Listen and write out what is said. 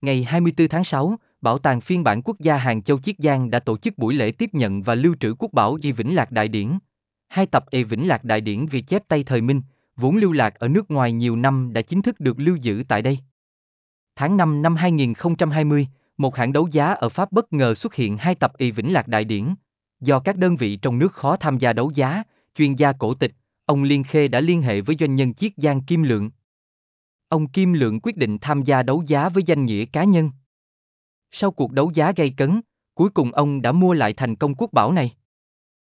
Ngày 24 tháng 6, Bảo tàng phiên bản quốc gia Hàng Châu Chiết Giang đã tổ chức buổi lễ tiếp nhận và lưu trữ quốc bảo Y Vĩnh Lạc Đại Điển. Hai tập Y Vĩnh Lạc Đại Điển vì chép tay thời Minh, vốn lưu lạc ở nước ngoài nhiều năm đã chính thức được lưu giữ tại đây. Tháng 5 năm 2020, một hãng đấu giá ở Pháp bất ngờ xuất hiện hai tập Y Vĩnh Lạc Đại Điển. Do các đơn vị trong nước khó tham gia đấu giá, chuyên gia cổ tịch, ông Liên Khê đã liên hệ với doanh nhân Chiết Giang Kim Lượng. Ông Kim Lượng quyết định tham gia đấu giá với danh nghĩa cá nhân. Sau cuộc đấu giá gay cấn, cuối cùng ông đã mua lại thành công quốc bảo này.